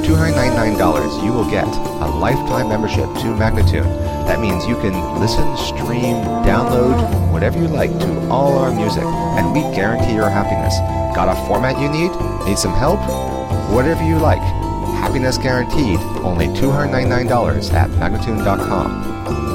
$299, you will get a lifetime membership to Magnatune. That means you can listen, stream, download, whatever you like to all our music, and we guarantee your happiness. Got a format you need? Need some help? Whatever you like. Happiness guaranteed. Only $299 at Magnatune.com.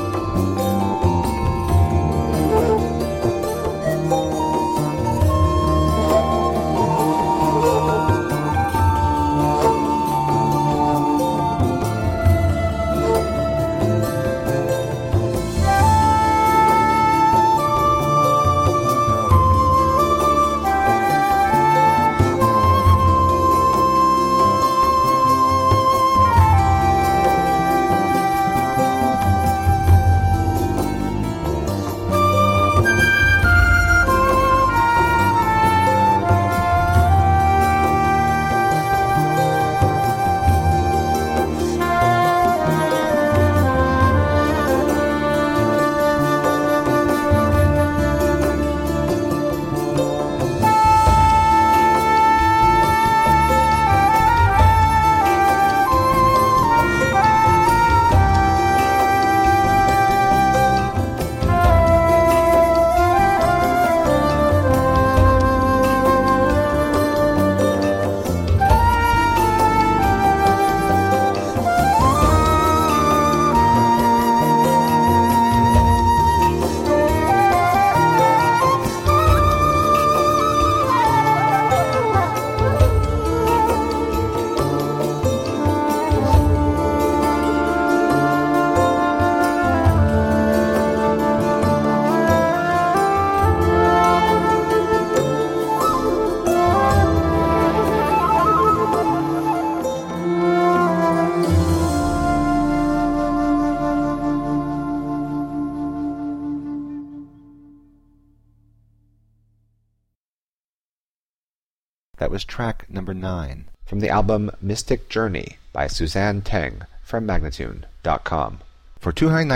That was track number 9 from the album Mystic Journey by Suzanne Teng from Magnatune.com. For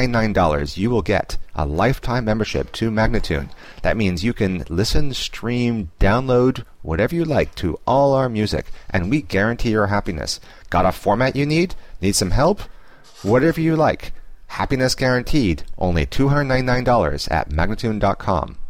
$299, you will get a lifetime membership to Magnatune. That means you can listen, stream, download, whatever you like to all our music, and we guarantee your happiness. Got a format you need? Need some help? Whatever you like. Happiness guaranteed. Only $299 at Magnatune.com.